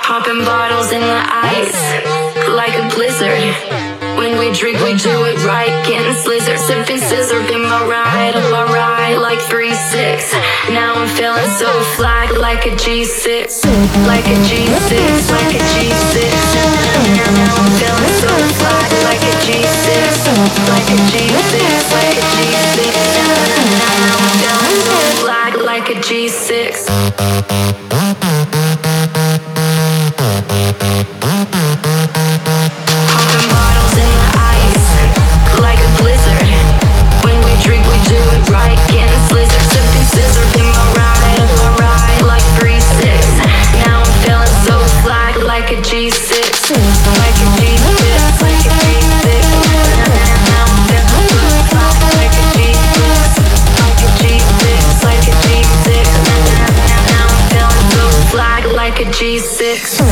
Popping bottles in the ice, like a blizzard. When we drink, we do it right, getting slizzard. Sipping scissor, been my ride, on my ride, like 3-6. Now I'm feeling so fly, like a G6. Like a G6, like a G6. Now I'm feeling so fly, like a G6. Like a G6, like a G6. Now I'm feeling so fly, like a G6. Popping bottles in the ice, like a blizzard. When we drink, we do it right, getting slizzard. Sipping scissor, in my ride, like 3-6. Now I'm feeling so fly, like a G6. Like a G6, like a G6. Now I'm feeling so fly, like a G6. Like a G6, like a G6. Now I'm feeling so fly, like a G6.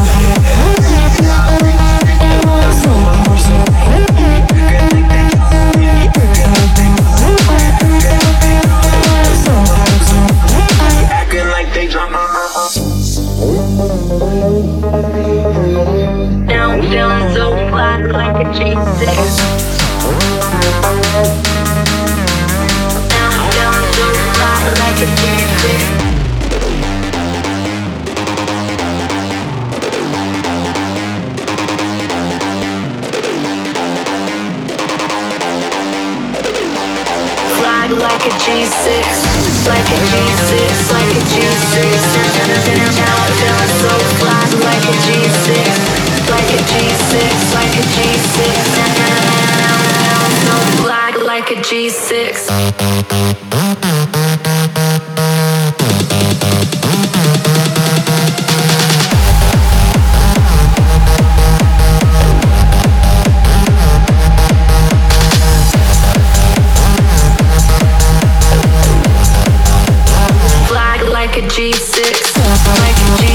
Now I'm feeling so fly, like a G6. Now I'm feeling so fly, like a G6. Fly like a G6, like a G6, like a G6. Now I'm feeling so fly, like a G6, like a G6, like a G6. Now I'm so fly, like a G6. Like a G6, like a G6.